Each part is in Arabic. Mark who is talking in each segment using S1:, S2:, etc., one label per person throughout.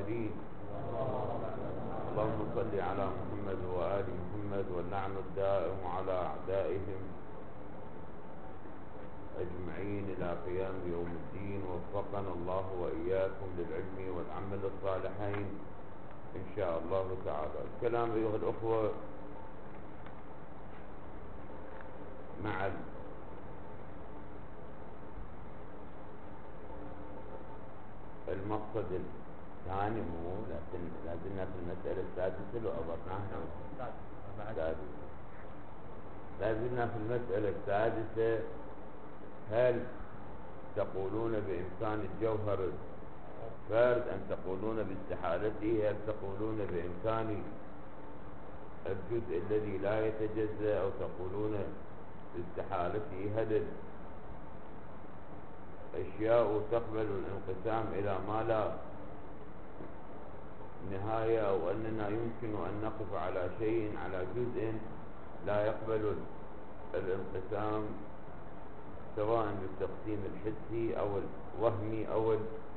S1: القائلين اللهم صل على محمد وآل محمد، واللعن الدائم على أعدائهم أجمعين إلى قيام يوم الدين. وفقنا الله وإياكم للعلم والعمل الصالحين إن شاء الله تعالى. الكلام أيها الأخوة مع المقصد الثاني، لكن لازلنا في المسألة السادسة لو أضفناها لازلنا في المسألة السادسة. هل تقولون بإمكان الجوهر فرد أم تقولون باستحالته؟ هل تقولون بإمكان الجزء الذي لا يتجزأ أو تقولون باستحالته؟ هل الأشياء تقبل الانقسام إلى ما لا نهاية، أو أننا يمكن أن نقف على شيء، على جزء لا يقبل الانقسام سواء بالتقسيم الحسي أو الوهمي أو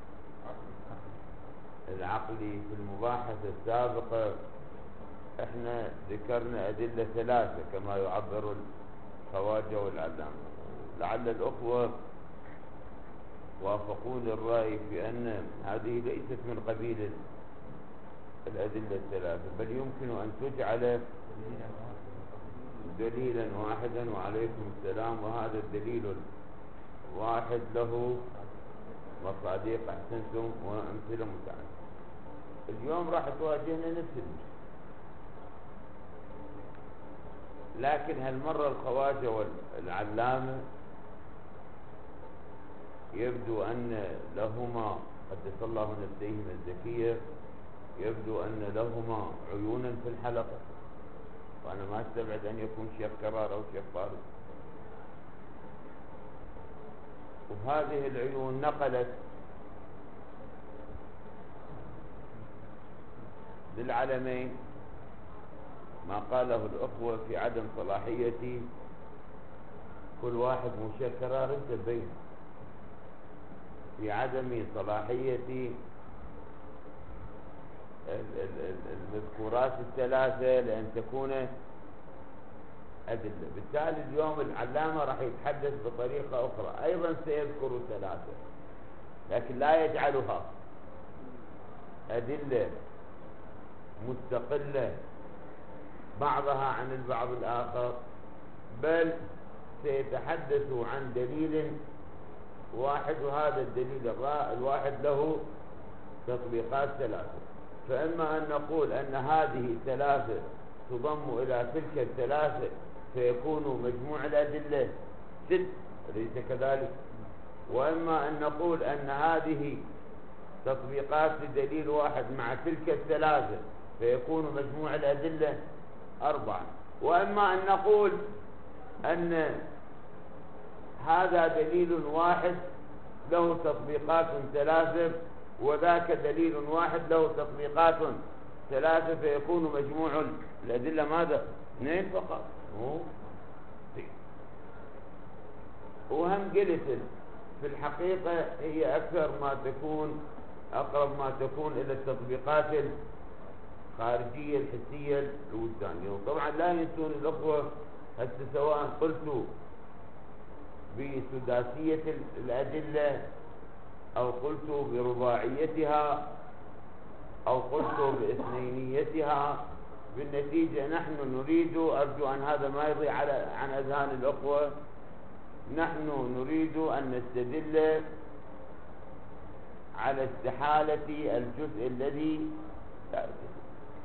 S1: العقلي؟ في المباحثة السابقة احنا ذكرنا أدلة ثلاثة كما يعبر الخواجة والعلامة. لعل الأخوة وافقون الرأي في أن هذه ليست من قبيل الأدلة الثلاثة، بل يمكن أن تجعل دليلا واحدا. وعليكم السلام. وهذا الدليل واحد له مصادق أحسنتم وأمثلة متعددة. اليوم راح تواجهنا نفس المشكلة، لكن هالمرة الخواجة والعلامة يبدو أن لهما قدس الله نفسيهما الزكية، يبدو أن لهما عيونا في الحلقة، وأنا ما استبعد أن يكون شيخ كرار أو شيخ فارس. وهذه العيون نقلت للعلمين ما قاله الأخوة في عدم صلاحية كل واحد من شيخ كرار انت بين، في عدم صلاحية المذكورات الثلاثة لأن تكون أدلة. بالتالي اليوم العلامة راح يتحدث بطريقة أخرى، أيضا سيذكر ثلاثة لكن لا يجعلها أدلة مستقلة بعضها عن البعض الآخر، بل سيتحدث عن دليل واحد، وهذا الدليل الواحد له تطبيقات ثلاثة. فإما أن نقول أن هذه ثلاثة تضم إلى تلك الثلاثة فيكون مجموع الأدلة 6، أليس كذلك؟ وإما أن نقول أن هذه تطبيقات لدليل واحد مع تلك الثلاثة فيكون مجموع الأدلة 4، وإما أن نقول أن هذا دليل واحد له تطبيقات 3 وذاك دليل واحد له تطبيقات 3 فيكون مجموع الأدلة ماذا؟ 2 فقط. وهم قلت في الحقيقة هي أكثر ما تكون، أقرب ما تكون إلى التطبيقات الخارجية الحسية الوجدانية. وطبعا لا ينسون الأخوة هسه سواء قلت بسداسية الأدلة أو قلت برباعيتها أو قلت باثنينيتها، بالنتيجة نحن نريد، أرجو أن هذا ما يضيع عن أذهان الأخوة، نحن نريد أن نستدل على استحالة الجزء الذي لا يتجزأ.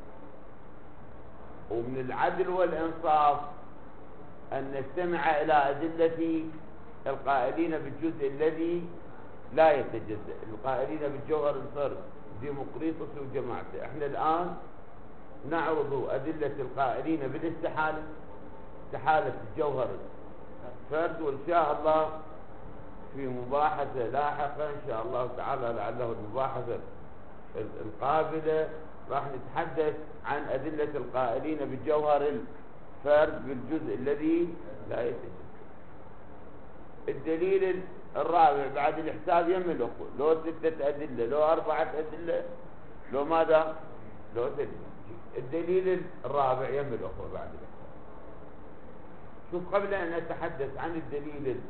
S1: ومن العدل والإنصاف أن نستمع إلى أدلة القائلين بالجزء الذي لا يتجزأ، القائلين بالجوهر الفرد، ديمقريطس وجماعته. احنا الآن نعرض أدلة القائلين بالاستحالة، استحالة الجوهر الفرد، وإن شاء الله في مباحثة لاحقة إن شاء الله تعالى لعله المباحثة القابلة راح نتحدث عن أدلة القائلين بالجوهر الفرد بالجزء الذي لا يتجزأ. الدليل الرابع بعد الحساب يم الأخوة، لو 6 أدلة لو 4 أدلة لو ماذا؟ لو دليل. الدليل الرابع يم الأخوة بعد ذلك. شوف، قبل أن أتحدث عن الدليل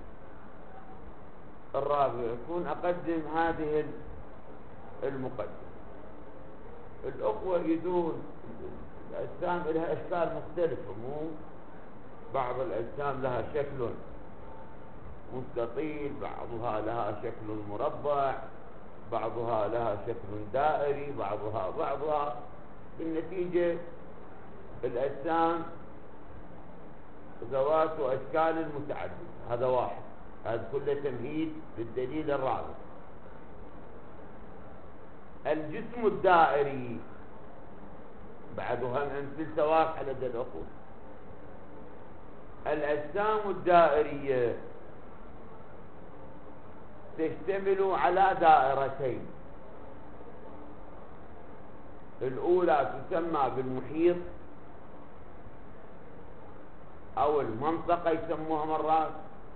S1: الرابع يكون أقدم هذه المقدمة. الأخوة يدون الأجسام لها أشكال مختلفة، مو بعض الأجسام لها شكل مستطيل، بعضها لها شكل مربع، بعضها لها شكل دائري، بعضها بالنتيجة الأجسام ذوات وأشكال متعددة. هذا واحد، هذا كله تمهيد للدليل الرابع. الجسم الدائري بعدها أمثلة واضحة لدى الأخوة. الأجسام الدائرية تشتمل على دائرتين. الأولى تسمى بالمحيط أو المنطقة يسموها مرات،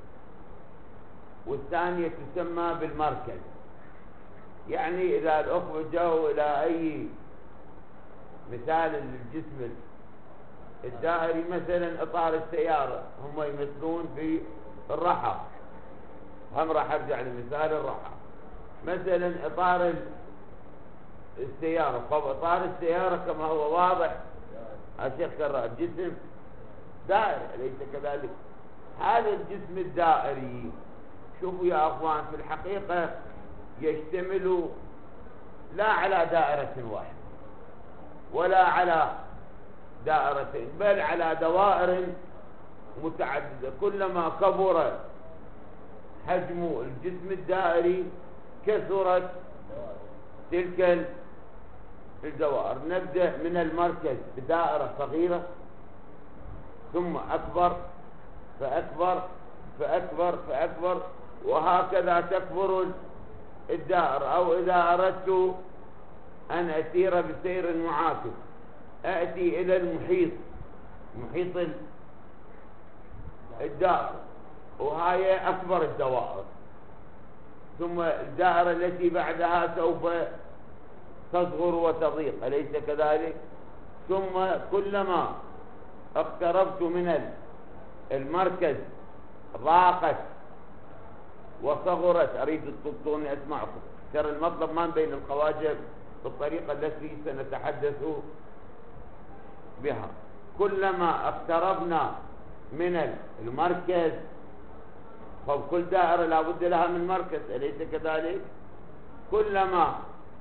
S1: والثانية تسمى بالمركز. يعني إذا الأخوة جاءوا إلى أي مثال للجسم الدائري، مثلا إطار السيارة، هم يمثلون في الرحى، هم راح أرجع لمثال الرحى. مثلا إطار السيارة، إطار السيارة كما هو واضح الشيخ كرر جسم دائري، أليس كذلك؟ هذا الجسم الدائري شوفوا يا أخوان في الحقيقة يشتمل لا على دائرة واحدة ولا على دائرتين، بل على دوائر متعددة. كلما كبر حجم الجسم الدائري كثرت تلك الدوائر. نبدأ من المركز بدائرة صغيرة، ثم أكبر فأكبر فأكبر فأكبر، وهكذا تكبر الدائرة. أو إذا أردت أن أسير بسير معاكس أأتي إلى المحيط، محيط الدائرة، وهي أكبر الدوائر، ثم الدائرة التي بعدها سوف تصغر وتضيق، أليس كذلك؟ ثم كلما اقتربت من المركز ضاقت وصغرت. أريد تطلبوني أسمعكم، ترى المطلب ما بين الخواجر بالطريقة التي سنتحدث بها. كلما اقتربنا من المركز، فكل دائرة لابد لها من مركز، أليس كذلك؟ كلما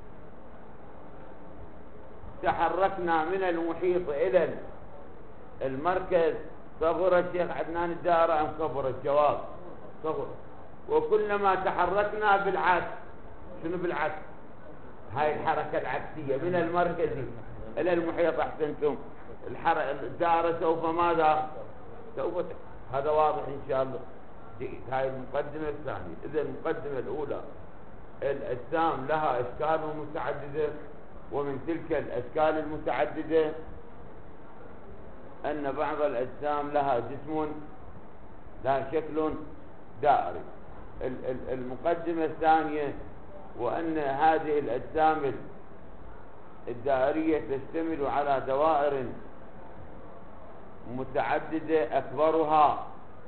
S1: تحركنا من المحيط إلى المركز صغرت. شيخ عدنان الدائرة أم كبرت؟ جواب صغرت. وكلما تحركنا بالعكس، شنو بالعكس؟ هاي الحركة العكسية من المركز إلى المحيط. أحسنتم، الدائرة سوف ماذا؟ سوف هذا واضح إن شاء الله. جيد. هاي المقدمة الثانية. إذا المقدمة الأولى الأجسام لها أشكال متعددة، ومن تلك الأشكال المتعددة أن بعض الأجسام لها جسم لها شكل دائري. المقدمة الثانية وأن هذه الأجسام الدائرية تشتمل على دوائر متعددة، أكبرها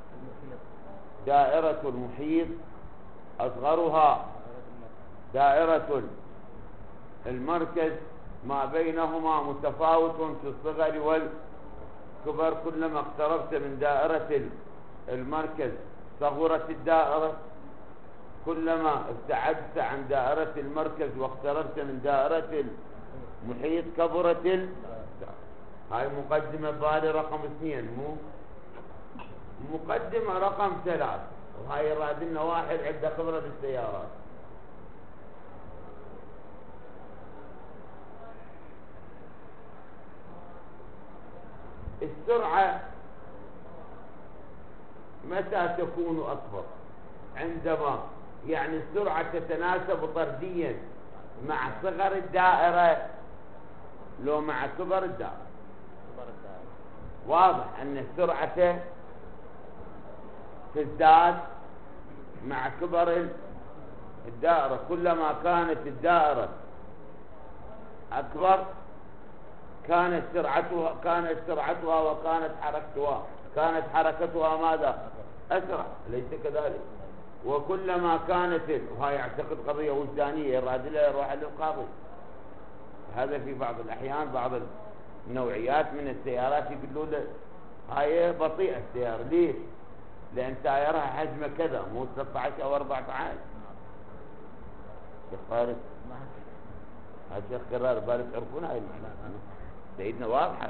S1: دائرة المحيط، أصغرها دائرة المركز، ما بينهما متفاوت في الصغر والكبر. كلما اقتربت من دائرة المركز صغرت الدائرة، كلما ابتعدت عن دائرة المركز واقتربت من دائرة المحيط كبرت الدائرة. هاي مقدمة بالي رقم 2، مو مقدمة رقم 3. وهاي رادنا واحد عنده خبرة بالسيارات. السرعة متى تكون أكبر؟ عندما يعني السرعة تتناسب طرديا مع صغر الدائرة لو مع كبر الدائرة. واضح أن السرعة تزداد مع كبر الدائرة. كلما كانت الدائرة أكبر كانت سرعتها وكانت حركتها ماذا؟ أسرع، أليس كذلك؟ وكلما كانت، وهي يعتقد قضية وجدانية يراد لها يروح للقاضي. هذا في بعض الأحيان بعض النوعيات من السيارات يقولوا له هاي بطيئة السيارة، ليش؟ لأن تايرها حجمه كذا، مو 13 أو 14. شيخ فارس هذا شيخ قرار بالك تعرفون هاي المعنى سيدنا واضحة.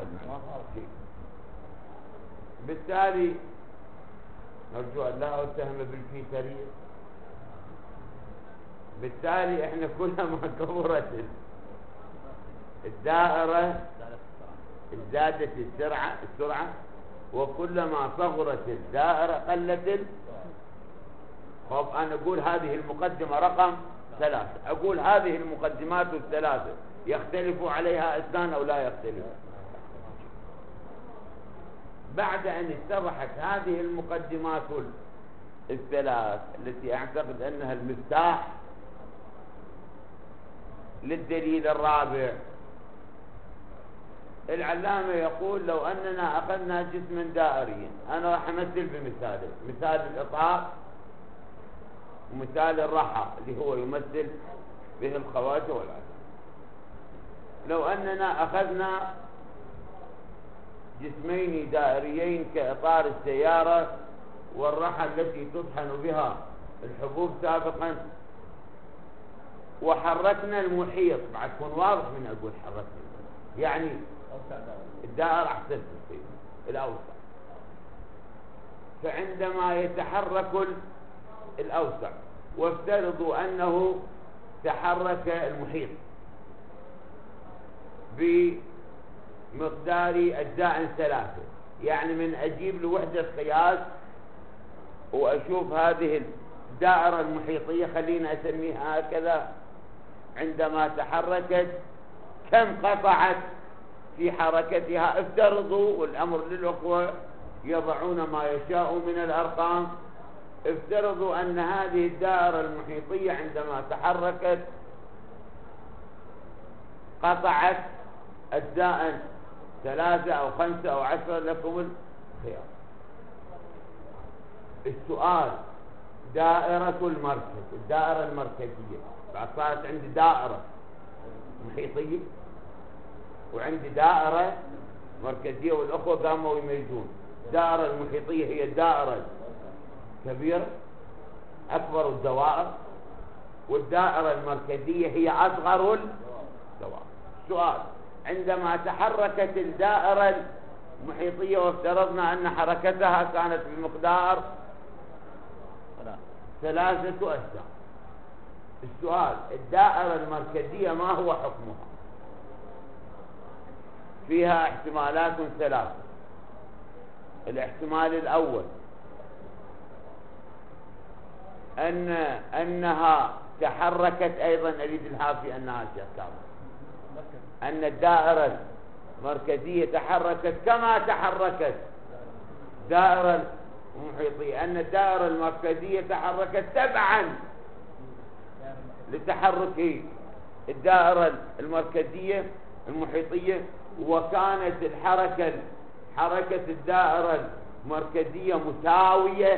S1: بالتالي نرجو أن لا أتهم بالفيترية. بالتالي احنا كلما كبرت الدائرة ازدادت السرعة، وكلما صغرت الدائرة قلت. خب أنا أقول هذه المقدمة رقم 3، أقول هذه المقدمات الثلاثة يختلف عليها اثنان أو لا يختلف. بعد أن اتضحت هذه المقدمات الثلاث التي أعتقد أنها المفتاح للدليل الرابع، العلامة يقول لو أننا أخذنا جسما دائريا، أنا راح أمثل بمثالين، مثال الإطار ومثال الرحى اللي هو يمثل به الخواجة والعلم. لو أننا أخذنا جسمين دائريين كإطار السيارة والرحى التي تطحن بها الحبوب سابقا، وحركنا المحيط، بعد تكون واضح من أقول حركنا، يعني الدائرة أحسن الأوسع، فعندما يتحرك الأوسع، وافترضوا أنه تحرك المحيط بمقدار أجزاء 3، يعني من أجيب لوحدة قياس وأشوف هذه الدائرة المحيطية، خلينا أسميها هكذا، عندما تحركت كم قطعت في حركتها. افترضوا، والأمر للأخوة يضعون ما يشاء من الأرقام، افترضوا أن هذه الدائرة المحيطية عندما تحركت قطعت أجزاء 3 أو 5 أو 10، لكم الخيار. السؤال دائرة المركز، الدائرة المركزية، بعد صارت عندي دائرة محيطية وعندي دائرة مركزية، والأخوة قاموا يميزون. الدائرة المحيطية هي الدائرة كبيرة أكبر الدوائر، والدائرة المركزية هي أصغر الدوائر. السؤال عندما تحركت الدائرة المحيطية وافترضنا أن حركتها كانت بمقدار 3 أجزاء، السؤال الدائرة المركزية ما هو حكمها؟ فيها احتمالات 3. الاحتمال الأول أنها تحركت، أيضا أريد الهافي أنها شكاوى، أن الدائرة المركزية تحركت كما تحركت دائرة المحيطية، أن الدائرة المركزية تحركت تبعا لتحرك الدائرة المركزية المحيطية، وكانت حركة الدائرة المركزية مساوية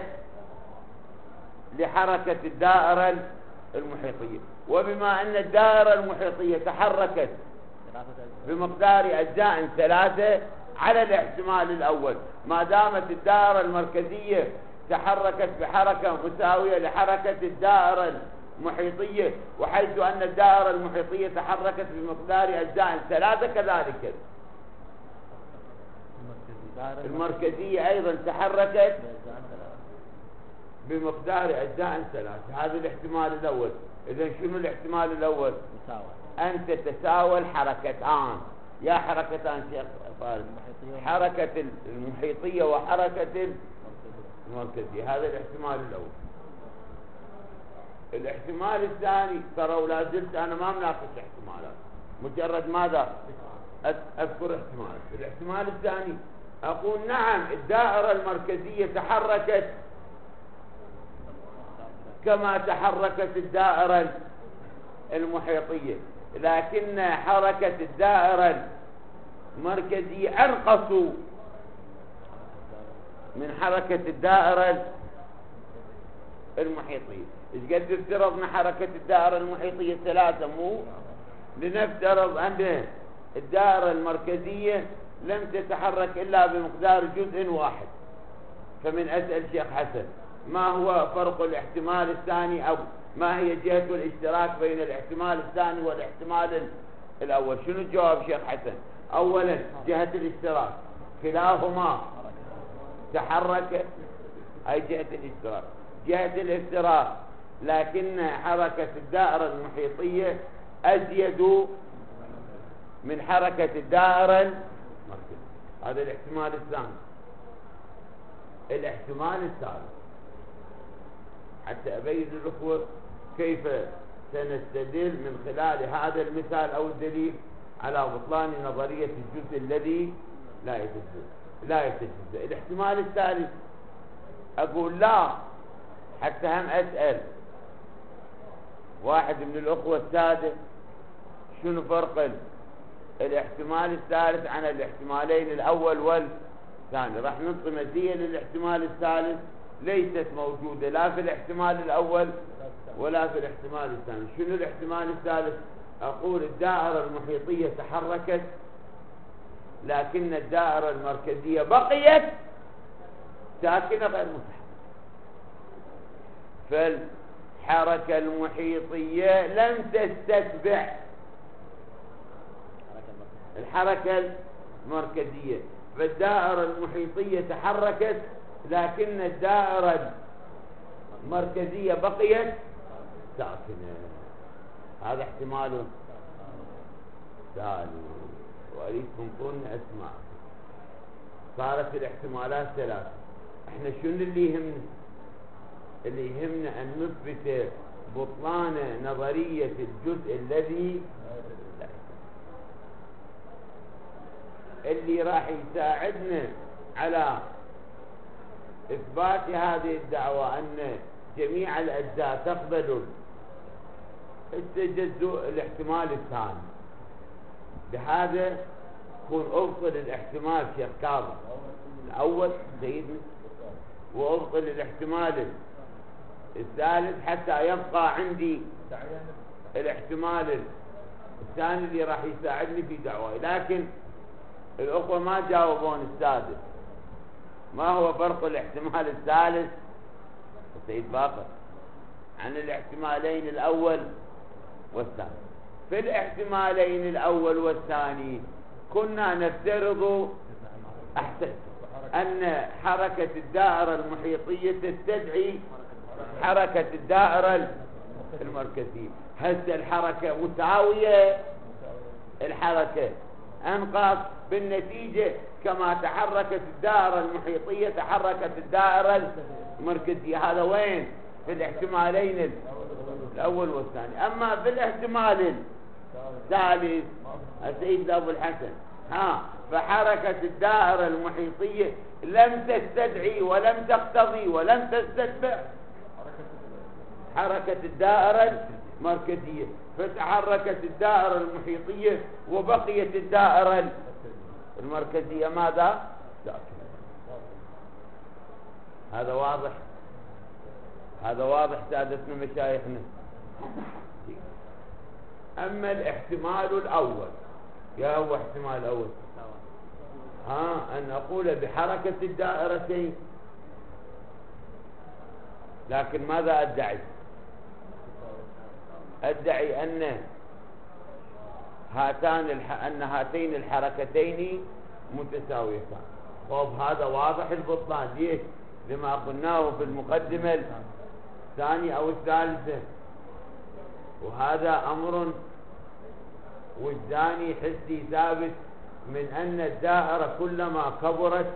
S1: لحركة الدائرة المحيطية. وبما أن الدائرة المحيطية تحركت بمقدار أجزاء 3 على الاحتمال الأول، ما دامت الدائرة المركزية تحركت بحركة مساوية لحركة الدائرة المحيطية، وحيث أن الدائرة المحيطية تحركت بمقدار أجزاء 3، كذلك المركزية أيضا تحركت بمقدار أجزاء 3. هذا الاحتمال الأول. إذن شنو الاحتمال الأول؟ أن تتساوى الحركتان. يا حركتان شيخ فارس، حركة المحيطية وحركة المركزية. هذا الاحتمال الأول. الاحتمال الثاني، ترى لا زلت أنا ما مناقش احتمالات، مجرد ماذا أذكر احتمال. الاحتمال الثاني أقول نعم الدائرة المركزية تحركت كما تحركت الدائرة المحيطية، لكن حركة الدائرة المركزية أنقص من حركة الدائرة المحيطية. إيش قد افترضنا حركة الدائرة المحيطية 3 مو؟ لنفترض أن الدائرة المركزية لم تتحرك إلا بمقدار جزء واحد. فمن أسأل شيخ حسن ما هو فرق الاحتمال الثاني، أو ما هي جهة الاشتراك بين الاحتمال الثاني والاحتمال الأول؟ شنو الجواب شيخ حسن؟ أولا جهة الاشتراك كلاهما تحرك، أي جهة الاشتراك. جهة الافتراق لكن حركة الدائرة المحيطية أزيد من حركة الدائرة المركزية. هذا الاحتمال الثاني. الاحتمال الثالث حتى أبين للأخوة كيف سنستدل من خلال هذا المثال أو الدليل على بطلان نظرية الجزء الذي لا يتجزأ. الاحتمال الثالث أقول لا، حتى هم أسأل واحد من الأخوة السادة شنو فرق الاحتمال الثالث عن الاحتمالين الأول والثاني. راح نعطي مزية للاحتمال الثالث ليست موجودة لا في الاحتمال الأول ولا في الاحتمال الثاني. شنو الاحتمال الثالث؟ أقول الدائرة المحيطية تحركت لكن الدائرة المركزية بقيت ساكنة غير متحركة. فالحركة المحيطية لم تستتبع الحركة المركزية، فالدائرة المحيطية تحركت لكن الدائرة المركزية بقيت ساكنة. هذا احتمال ثاني، وأريدكم تكونوا أسماء. صارت الاحتمالات 3. احنا شنو اللي يهمنا؟ اللي يهمنا أن نثبت بطلان نظرية الجزء الذي اللي راح يساعدنا على إثبات هذه الدعوة أن جميع الأجزاء تقبل التجزؤ الاحتمال الثاني. بهذا يكون أبطل الاحتمال شيخ كاظم الأول سيدنا، وأبطل الاحتمال الثالث حتى يبقى عندي الاحتمال الثاني اللي راح يساعدني في دعوائي. لكن الأخوة ما جاوبون السادس. ما هو فرق الاحتمال الثالث السيد باقر عن الاحتمالين الأول والثاني؟ في الاحتمالين الأول والثاني كنا نفترض أحسن أن حركة الدائرة المحيطية تستدعي حركة الدائرة المركزية. هسه الحركة متساوية، الحركة أنقص، بالنتيجة كما تحركت الدائرة المحيطية تحركت الدائرة المركزية. هذا وين؟ في الاحتمالين الأول والثاني. أما في الاحتمال الثالث السيد أبو الحسن فحركة الدائرة المحيطية لم تستدعي ولم تقتضي ولم تستتبع حركة الدائرة المركزية، فتحركت الدائرة المحيطية وبقيت الدائرة المركزية ماذا؟ ساكنة. هذا واضح؟ هذا واضح سادتنا مشايخنا. أما الاحتمال الأول، يا هو احتمال الأول أن أقول بحركة الدائرتين، لكن ماذا أدعي؟ أدعي أن هاتين الحركتين متساويتان. طب هذا واضح البطلان. ليش؟ لما قلناه في المقدمة الثانية أو الثالثة. وهذا أمر وجداني حسي ثابت من أن الدائرة كلما كبرت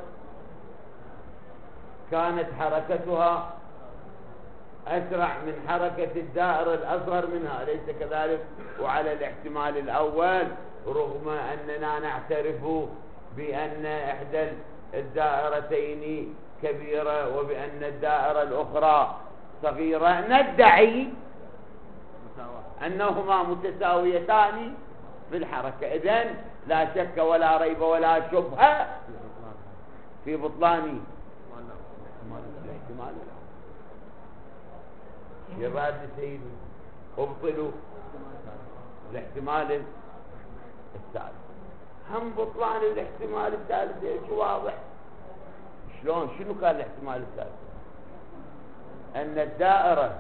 S1: كانت حركتها أسرع من حركة الدائرة الأصغر منها، أليس كذلك؟ وعلى الاحتمال الأول رغم أننا نعترف بأن إحدى الدائرتين كبيرة وبأن الدائرة الأخرى صغيرة، ندعي أنهما متساويتان في الحركة. إذن لا شك ولا ريب ولا شبهة في بطلان الاحتمال. شراد سيد ابطلوا الاحتمال الثالث. هم بطلان الاحتمال الثالث ايش واضح؟ شلون؟ شنو كان الاحتمال الثالث؟ ان الدائرة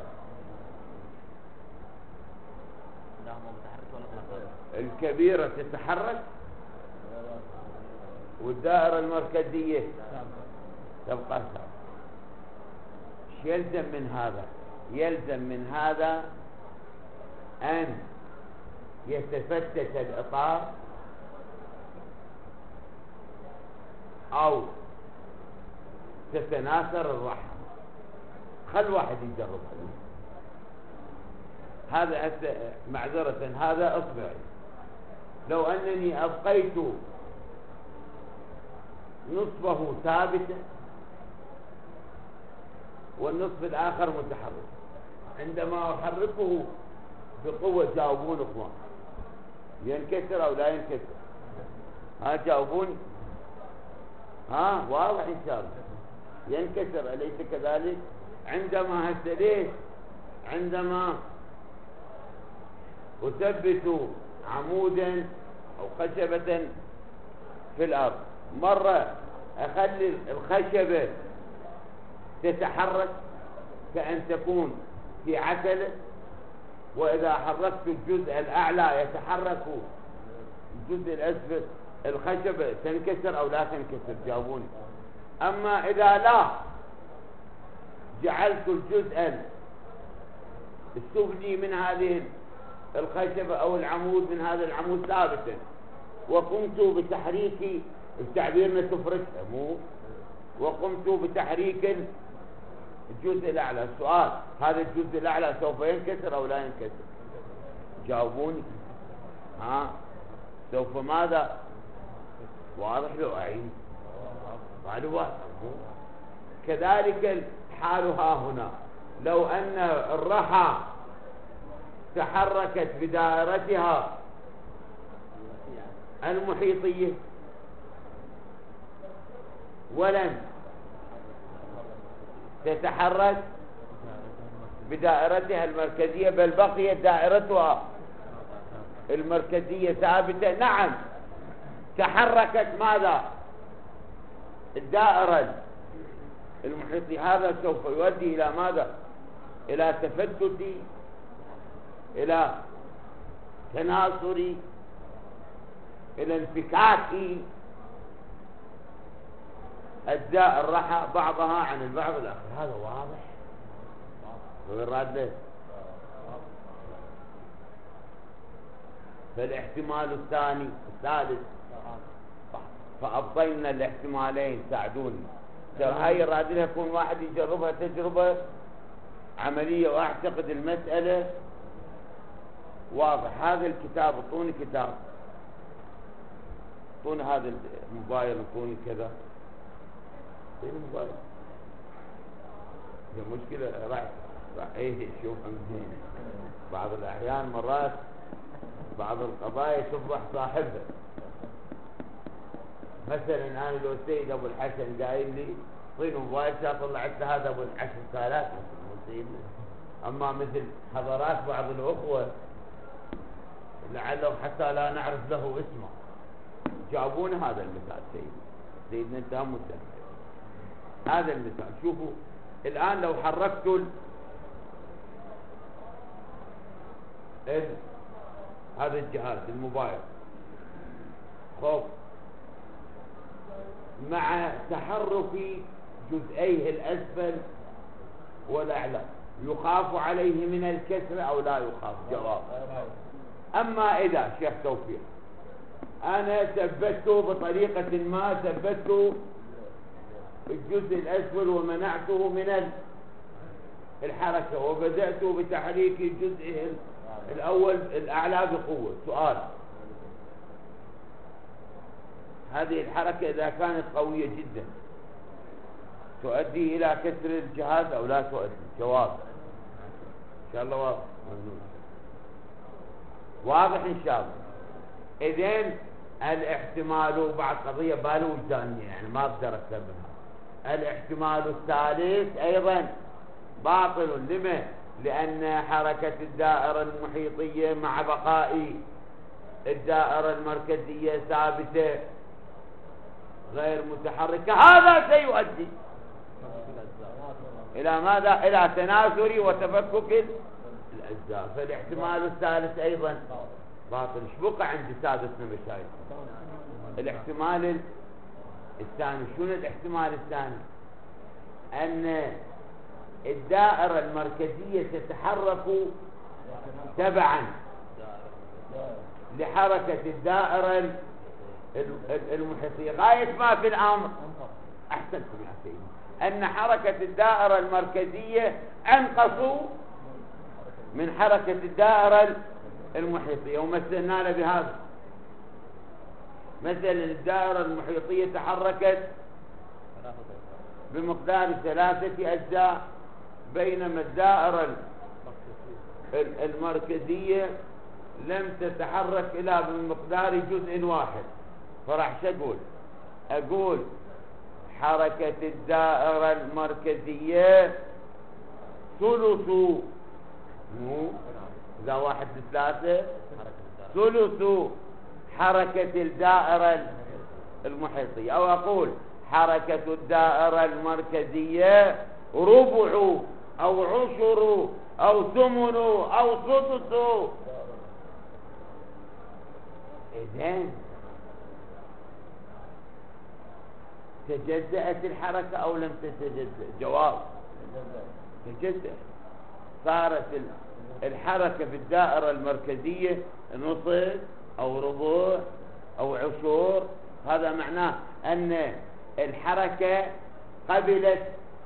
S1: الكبيرة تتحرك والدائرة المركزية تبقى ثابتة. ايش يلزم من هذا؟ يلزم من هذا ان يتفتت الاطار او تتناثر الرحم. خل واحد يجرب هذا معذرة. هذا اصبعي لو انني ابقيت نصفه ثابتا والنصف الاخر متحرك، عندما احركه بقوة جاوبون اخوان، ينكسر او لا ينكسر؟ ها جاوبون. ها واضح ان شاء الله ينكسر اليس كذلك؟ عندما هسه ليش؟ عندما اثبت عمودا او خشبة في الارض، مرة اخلي الخشبة تتحرك كأن تكون في عتلة، واذا حركت الجزء الاعلى يتحرك الجزء الاسفل، الخشبة تنكسر او لا تنكسر؟ جاوبوني. اما اذا لا جعلت الجزء السفلي من هذه الخشبة او العمود من هذا العمود ثابتا وقمت بتحريك التعبير تفرشها مو، وقمت بتحريك الجزء الاعلى، السؤال هذا الجزء الاعلى سوف ينكسر او لا ينكسر؟ جاوبوني. ها سوف ماذا؟ واضح لو اعيد؟ قالوا واضح. كذلك الحال ها هنا، لو ان الرحى تحركت بدائرتها المحيطية ولم تتحرك بدائرتها المركزية بل بقيت دائرتها المركزية ثابتة، نعم تحركت ماذا؟ الدائرة المحيطية. هذا سوف يؤدي إلى ماذا؟ إلى تفتت، إلى تناصر، إلى انفكاك أجزاء الرحى بعضها عن البعض الآخر. هذا واضح وين راد له؟ فالاحتمال الثاني الثالث فأبطلنا الاحتمالين. ساعدوني، ترى هاي راد لها يكون واحد يجربها تجربة عملية، وأعتقد المسألة واضح. هذا الكتاب اعطوني كتاب، اعطوني هذا الموبايل، اعطوني كذا. فين الموبايل؟ هي مشكلة راح ايه شوف منين. بعض الأحيان مرات بعض القضايا تفضح صاحبها. مثلا أنا لو سيد أبو الحسن قايل لي طين موبايل طلعت هذا أبو ال10 سالات سيدنا. أما مثل حضرات بعض الأخوة لعله حتى لا نعرف له اسمه جابون هذا المثال. سيدنا انت هم هذا المثال. شوفوا الآن لو حركت هذا الجهاز الموبايل خوف مع تحرك جزئيه الأسفل والأعلى، يخاف عليه من الكسر أو لا يخاف؟ جواب. أما إذا شيخ توفيق أنا ثبته بطريقة ما، ثبته الجزء الأسفل ومنعته من الحركة وبدأت بتحريك الجزء الأول الأعلى بقوة، سؤال هذه الحركة إذا كانت قوية جدا تؤدي إلى كسر الجهاز أو لا تؤدي؟ جواب إن شاء الله واضح. واضح إن شاء الله. إذن الاحتمال بعد قضية بالوجدانية يعني ما أقدر أكتبها. الاحتمال الثالث أيضا باطل. لما؟ لأن حركة الدائرة المحيطية مع بقاء الدائرة المركزية ثابتة غير متحركة، هذا سيؤدي إلى ماذا؟ إلى تناثر وتفكك الأجزاء. فالاحتمال الثالث أيضا باطل. ايش بقى عند سادسنا مشايخ؟ الاحتمال الثاني. شنو الاحتمال الثاني؟ أن الدائرة المركزية تتحرك تبعا لحركة الدائرة المحيطية. غاية ما في الأمر أحسنتم يا سيدي أن حركة الدائرة المركزية أنقص من حركة الدائرة المحيطية. ومثلنا له بهذا. مثلا الدائرة المحيطية تحركت بمقدار 3 أجزاء، بينما الدائرة المركزية لم تتحرك إلا بمقدار جزء واحد. فراح شو أقول حركة الدائرة المركزية ثلث، مو إذا 1/3 ثلث حركة الدائرة المحيطية. أو أقول حركة الدائرة المركزية ربع أو عشر أو ثمن أو سدس. إذن تجزأت الحركة أو لم تتجزأ؟ جواب تجزأ. صارت الحركة في الدائرة المركزية نصف أو ربع أو عشر. هذا معناه أن الحركة قبلت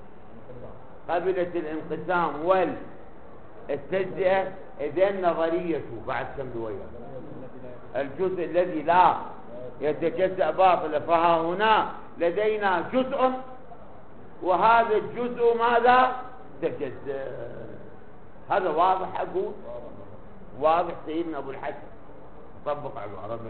S1: الانقسام والتجزئة. إذن نظريته بعد كم وياه الجزء الذي لا يتجزأ باطل. فها هنا لدينا جزء وهذا الجزء ماذا؟ تجزأ. هذا واضح؟ أقول واضح سيدنا أبو الحسن. طبق على العربي.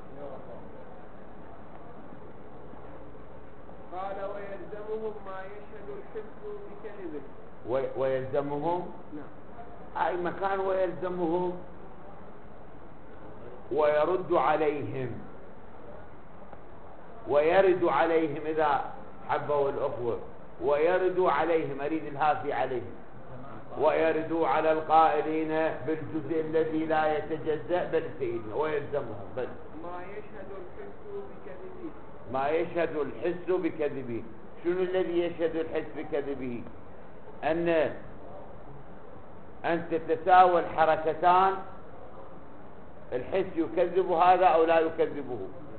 S2: قال ويلزمهم ما يشهد الحفظ بكذبه.
S1: ويلزمهم
S2: نعم.
S1: أي مكان ويلزمهم ويرد عليهم ويرد عليهم إذا حبوا الأخوة. ويرد عليهم أريد الهافي عليهم. ويرد على القائلين بالجزء الذي لا يتجزأ. بل سيدنا ويلزمهم بل
S2: ما يشهد الحس بكذبه.
S1: ما يشهد الحس بكذبه. شنو الذي يشهد الحس بكذبه؟ أن تتساوى الحركتان. الحس يكذب هذا أو لا يكذبه.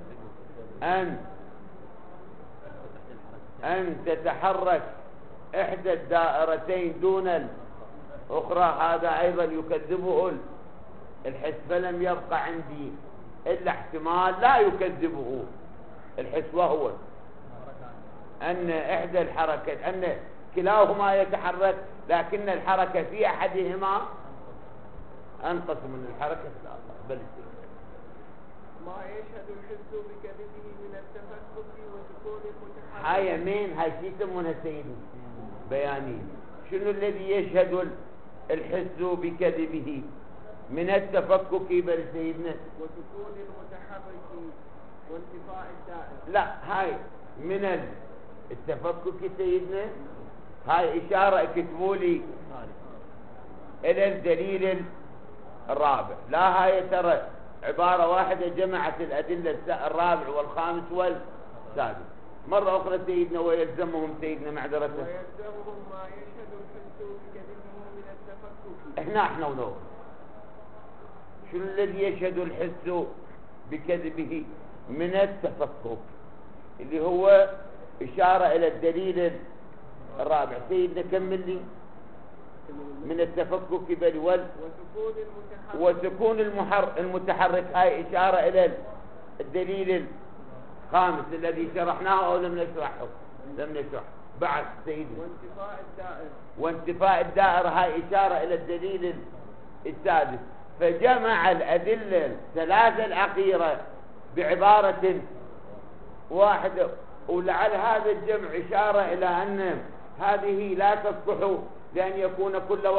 S1: أن تتحرك إحدى الدائرتين دون الأخرى، هذا أيضا يكذبه الحس. فلم يبقى عندي إلا احتمال لا يكذبه الحس، وهو أن إحدى الحركة أن كلاهما يتحرك لكن الحركة في أحدهما أنقص من الحركة الآخر. بل
S2: ما يشهد الحس بكذبه من التفكك وسكون المتحرك.
S1: هاي مين؟ هاي شي يسمونها سيدي بياني. شنو الذي يشهد الحس بكذبه؟ من التفكك. بل سيدنا
S2: وسكون المتحرك وانتفاء الدائر.
S1: لا، هاي من التفكك سيدنا. هاي إشارة كتبولي إلى الدليل الرابع. لا، هاي ترى عبارة واحدة جمعت الأدلة الرابع والخامس والسادس. مرة أخرى سيدنا ويلزمهم سيدنا معذرة
S2: ويلزمهم ما يشهد الحس بكذبه من التفكك.
S1: احنا ولو شنو الذي يشهد الحس بكذبه؟ من التفكك، اللي هو إشارة إلى الدليل الرابع. سيدنا كمل لي. من التفكك بل وسكون المتحرك. هاي إشارة إلى الدليل الخامس الذي شرحناه أو لم نشرحه؟ لم نشرح. بعد سيدنا وانتفاء الدائرة. هاي إشارة إلى الدليل السادس. فجمع الأدلة الثلاثة الأخيرة بعبارة واحدة، ولعل هذا الجمع إشارة إلى أن هذه لا تصلح لأن يكون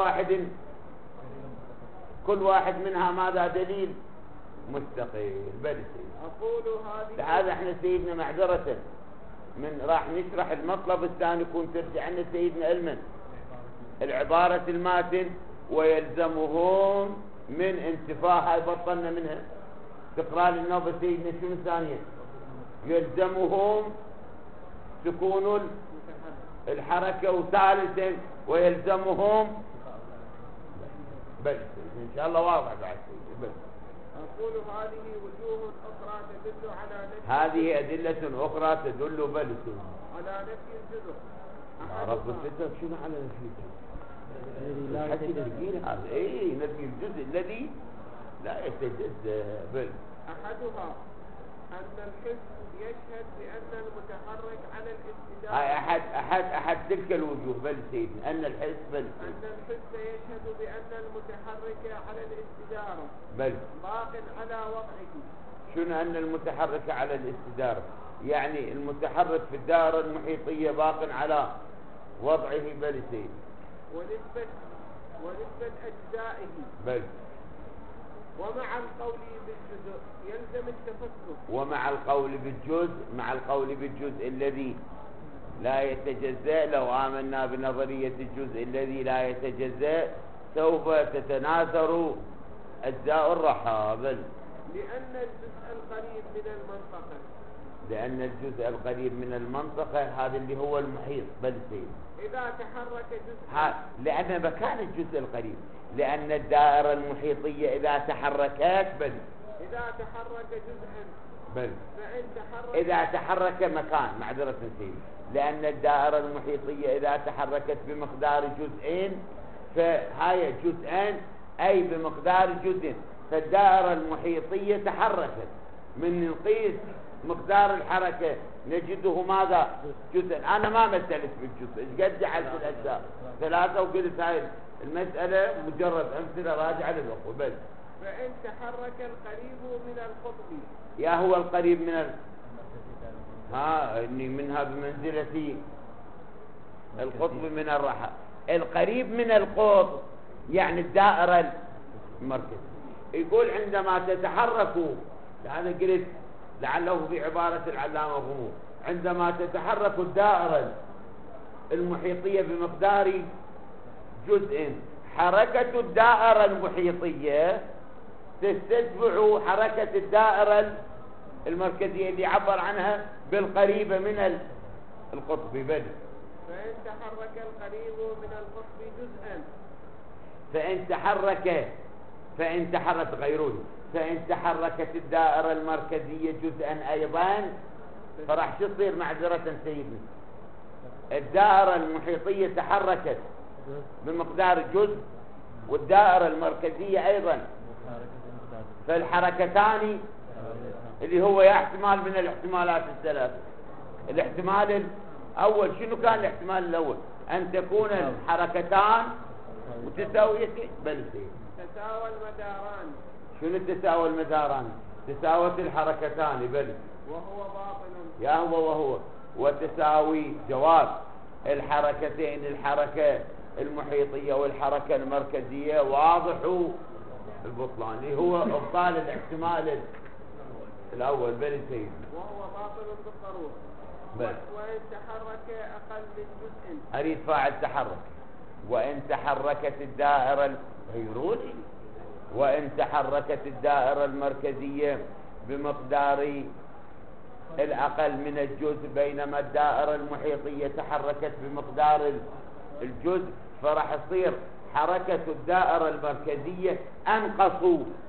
S1: كل واحد منها ماذا دليل مستقل. بل
S2: أقول هذه
S1: لهذا احنا سيدنا معذرة من راح نشرح المطلب الثاني كنت ترجع لنا سيدنا علما العبارة الماتن ويلزمهم من انتفاء، هاي بطلنا منها. تقرأ للنوبة سيدنا شنو ثانية؟ يلزمهم سكون الحركة، وثالثا ويلزمهم بس ان شاء الله واضح بعد بس.
S2: أقول هذه وجوه أخرى تدل على نفي
S1: هذه أدلة أخرى تدل بل
S2: على نفي الجزء.
S1: رب الفتر شنو على نفي الجزء؟ حتى تقول هذا اي نفي الجزء الذي لا يتجزأ. بل
S2: أحدها أن الحس يشهد بأن المتحرك على الاستدارة.
S1: هاي أحد تلك الوجوه. بل سيدنا أن الحس
S2: أن الحس يشهد بأن المتحرك على الاستدارة
S1: بل
S2: باق على وضعه.
S1: شنو أن المتحرك على الاستدارة؟ يعني المتحرك في الدائرة المحيطية باق على وضعه. بل سيدنا
S2: ونسبة أجزائه.
S1: بل
S2: ومع القول بالجزء يلزم التفكر.
S1: ومع القول بالجزء، مع القول بالجزء الذي لا يتجزأ، لو آمنا بنظرية الجزء الذي لا يتجزأ سوف تتناثر أجزاء الرحابل.
S2: لأن
S1: الجزء القريب من المنطقة هذا اللي هو المحيط. بل سيد
S2: إذا تحرك جزء
S1: لأن مكان الجزء القريب، لأن الدائرة المحيطية إذا تحركت بل
S2: إذا تحرك جزءا
S1: بل
S2: فإن تحرك
S1: إذا تحرك مكان معذرة سيد، لأن الدائرة المحيطية إذا تحركت بمقدار جزئين فهاي جزءان أي بمقدار جزء، فالدائرة المحيطية تحركت من نقيس مقدار الحركة نجده ماذا؟ جزء. أنا ما مثلت بالجزء، إيش قد جعلت الأجزاء 3 وقلت هاي المسألة مجرد أمثلة راجعة للأخوة. بس
S2: فإن تحرك القريب من القطب
S1: يا هو القريب من إني منها بمنزلة القطب من الرحى. القريب من القطب يعني الدائرة المركزية. يقول عندما تتحركوا، هذا قلت لعله في عبارة العلامة غموض، عندما تتحرك الدائرة المحيطية بمقدار جزء، حركة الدائرة المحيطية تستتبع حركة الدائرة المركزية اللي عبر عنها بالقريبة من القطب. بل
S2: فإن تحرك القريب من القطب جزءا
S1: فإن تحرك غيرون، فإن تحركت الدائرة المركزية جزءا أيضا فراح شو تصير؟ معذرة سيدنا، الدائرة المحيطية تحركت بمقدار جزء والدائرة المركزية أيضا، فالحركتان اللي هو احتمال من الاحتمالات الثلاثة. الاحتمال الأول شنو كان؟ الاحتمال الأول أن تكون الحركتان متساويتين. بل
S2: تساوى المداران.
S1: شنو تساوى المداران؟ تساوت الحركتان. بل
S2: وهو باطل.
S1: يا وهو وتساوي جواب الحركتين، الحركة المحيطية والحركة المركزية واضح البطلان اللي هو ابطال الاحتمال الأول. بل سيد
S2: وهو باطل بالضرورة. وإن تحرك أقل من جزء،
S1: أريد فاعل تحرك. وإن تحركت الدائرة غيروني، وإن تحركت الدائرة المركزية بمقدار الأقل من الجزء بينما الدائرة المحيطية تحركت بمقدار الجزء، فراح تصير حركة الدائرة المركزية أنقص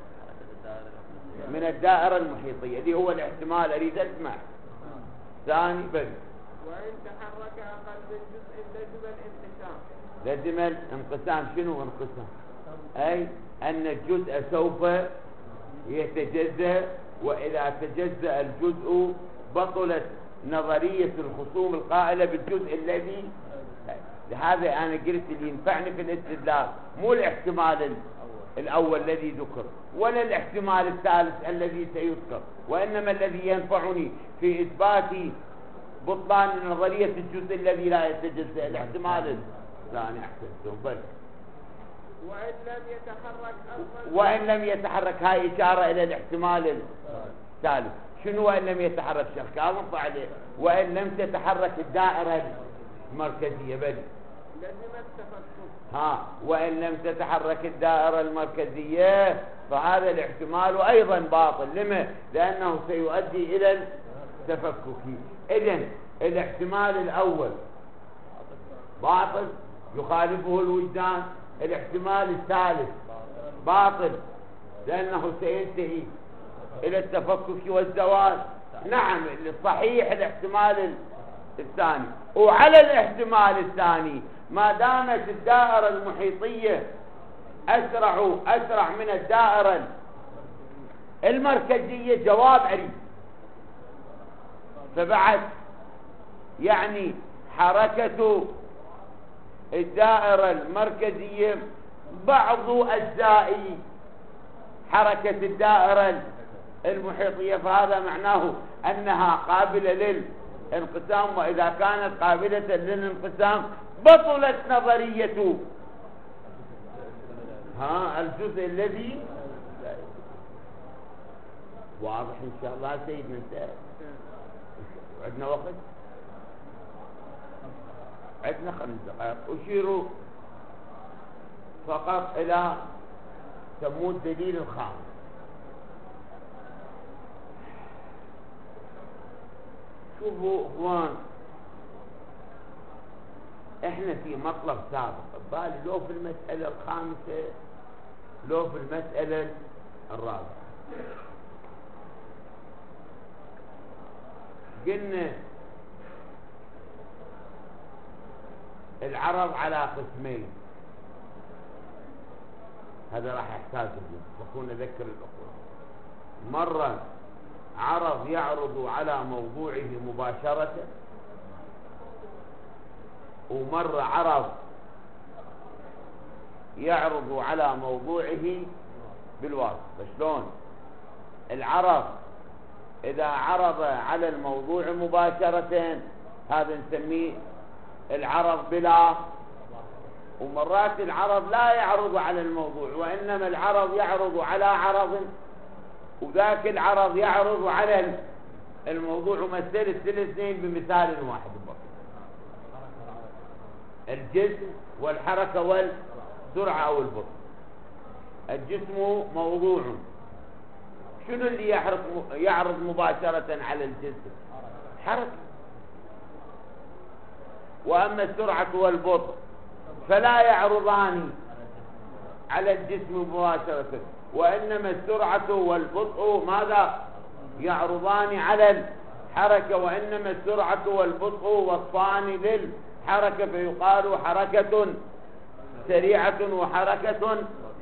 S1: من الدائرة المحيطية اللي هو الاحتمال. أريد أسمع ثاني. بل
S2: وإن تحرك أقل من جزء لزم الانقسام.
S1: لزم الانقسام. شنو انقسام؟ أي أن الجزء سوف يتجزأ، وإذا تجزأ الجزء بطلت نظرية الخصوم القائلة بالجزء الذي، لهذا أنا قلت اللي ينفعني في الاستدلال مو الاحتمال الأول الذي ذكر ولا الاحتمال الثالث الذي سيذكر، وإنما الذي ينفعني في إثبات بطلان نظرية الجزء الذي لا يتجزأ الاحتمال الثاني. أحسنتم. بل
S2: وإن لم يتحرك أصلا،
S1: وإن لم يتحرك، هاي إشارة إلى الاحتمال الثالث. شنو وإن لم يتحرك؟ شيخ كاظم عليه وإن لم تتحرك الدائرة المركزية. بل
S2: لازم التفكك.
S1: وإن لم تتحرك الدائرة المركزية فهذا الاحتمال أيضا باطل. لما؟ لأنه سيؤدي إلى التفكك. إذن الاحتمال الأول باطل يخالفه الوجدان، الاحتمال الثالث باطل لأنه سينتهي إلى التفكك والزوال. نعم الصحيح الاحتمال الثاني. وعلى الاحتمال الثاني ما دامت الدائرة المحيطية أسرع من الدائرة المركزية جواب عريض، فبعد يعني حركة الدائرة المركزية بعض أجزاء حركة الدائرة المحيطية، فهذا معناه أنها قابلة للانقسام، وإذا كانت قابلة للانقسام بطلت نظرية الجزء الذي واضح إن شاء الله. سيدنا عندنا وقت، عندنا 5 دقائق. أشير فقط إلى سموه الدليل الخامس. شوفوا اخوان، احنا في مطلب سابق بالي لو في المسألة الخامسة لو في المسألة الرابعة قلنا العرض على قسمين. هذا راح يحتاج تكون اذكر الاخوة. مرة عرض يعرض على موضوعه مباشرة، ومرة عرض يعرض على موضوعه بالواسطة. شلون؟ العرض إذا عرض على الموضوع مباشرة هذا نسميه العرض بلا، ومرات العرض لا يعرض على الموضوع وإنما العرض يعرض على عرض، وذاك العرض يعرض على الموضوع. ومثلت الاثنين بمثال واحد بسيط: الجسم والحركة والسرعة أو البطء. الجسم موضوع، شنو اللي يعرض مباشرة على الجسم؟ حركة. وأما السرعة والبطء فلا يعرضان على الجسم مباشرة، وإنما السرعة والبطء ماذا؟ يعرضان على الحركة، وإنما السرعة والبطء وصفان للحركة، فيقال حركة سريعة وحركة.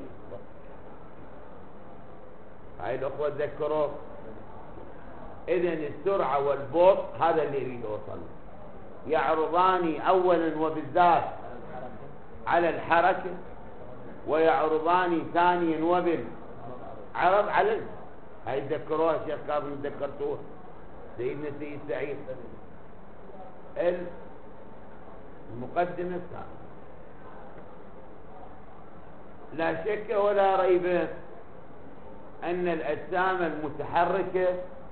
S1: هاي الأخوة تذكروا. إذن السرعة والبطء هذا اللي يريد أوصل، يعرضان أولا وبالذات على الحركة، ويعرضان ثانيا وبالعرض على هاي تذكروها شيخ كاظم، تذكرتوها سيدنا سيد سعيد المقدمة الثانية. لا شك ولا ريب أن الأجسام المتحركة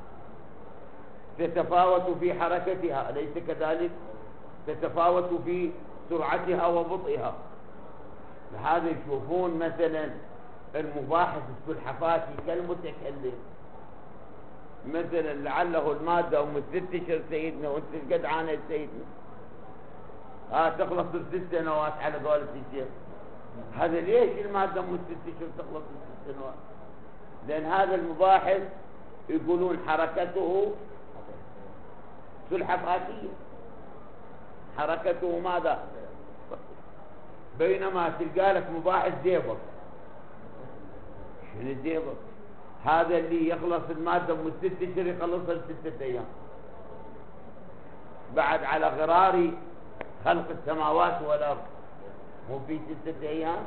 S1: تتفاوت في حركتها، أليس كذلك؟ تتفاوت في سرعتها وبطئها. لهذا يشوفون مثلا المباحث السلحفاتي كالمتكلم، مثلا لعله المادة أم 6 أشهر سيدنا، وانت قد عانيت سيدنا تخلص ب6 سنوات على قولة الشيخ. هذا ليش المادة أم 6 أشهر تخلص ب6 سنوات؟ لأن هذا المباحث يقولون حركته سلحفاتية، حركته ماذا؟ بينما تلقى لك مباحث زيبر. شنو الزيبر؟ هذا اللي يخلص المادة من 6 أشهر يخلصها ب6 أيام. بعد على غرار خلق السماوات والأرض مو في 6 أيام؟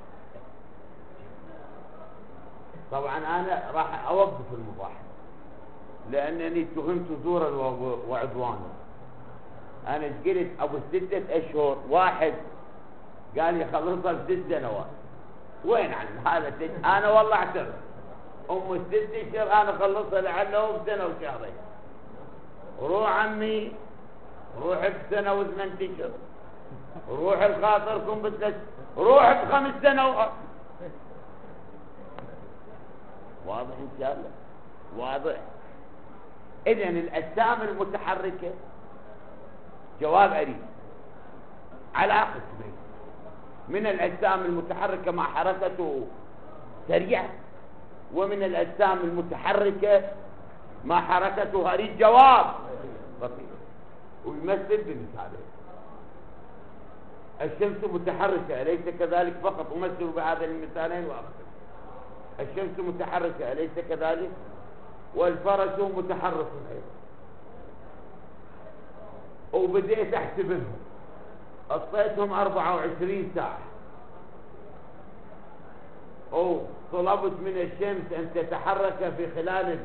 S1: طبعا أنا راح أوقف المباحث لأنني اتهمت زورا وعدوانا. أنا قلت أبو 6 أشهر واحد قال لي خلصها ب6 سنوات. وين عن هذا أنا والله اعترف أم 6 أشهر أنا خلصها لعله بسنة وشهرين. روح عمي روح ب1 و8 أشهر، روح الخاطركم ب3، روح ب5 سنوات. واضح إن شاء الله؟ واضح. إذن الأجسام المتحركة جواب أريد على قسمين: من الأجسام المتحركة مع حركته سريعة، ومن الأجسام المتحركة مع حركته أريد جواب بسيط ويمثل بمثالين. الشمس متحركة أليس كذلك؟ فقط أمثل بهذين المثالين وأقسم. الشمس متحركة أليس كذلك؟ والفرس متحرك أيضا. وبديت أحسبهم، قطيتهم 24 ساعة، أو طلبت من الشمس أن تتحرك في خلال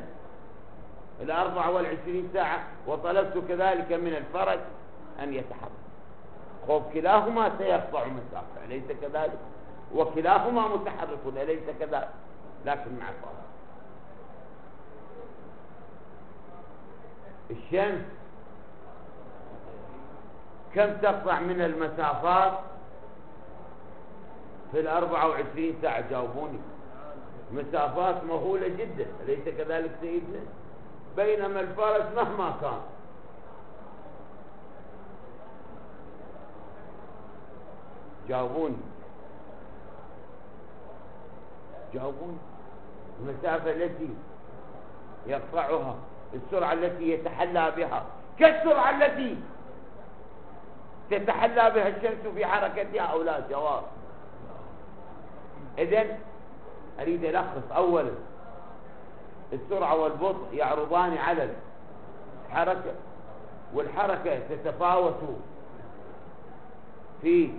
S1: 24 ساعة، وطلبت كذلك من الفرس أن يتحرك. خب كلاهما سيقطع مسافة أليس كذلك؟ وكلاهما متحرك أليس كذلك؟ لكن مع فرق. الشمس كم تقطع من المسافات في 24 ساعة؟ جاوبوني. مسافات مهولة جدا أليس كذلك سيدنا؟ بينما الفرس مهما كان جاوبوني جاوبوني. المسافة التي يقطعها، السرعة التي يتحلى بها كالسرعة التي تتحلى بها الشمس في حركتها أو لا؟ جواب. إذن أريد ألخص. أولا السرعة والبطء يعرضان على الحركة، والحركة تتفاوت في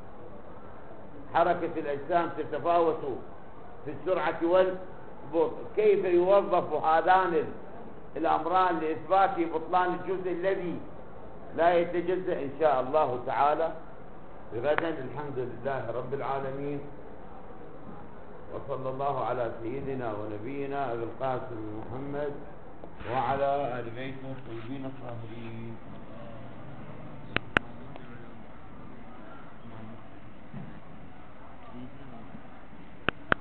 S1: حركة الأجسام، تتفاوت في السرعة والبطء. كيف يوظف هذان الأمران لإثبات بطلان الجزء الذي لا يتجزأ إن شاء الله تعالى غدا. الحمد لله رب العالمين، وصلى الله على سيدنا ونبينا أبي القاسم محمد وعلى آل بيته الطيبين الطاهرين.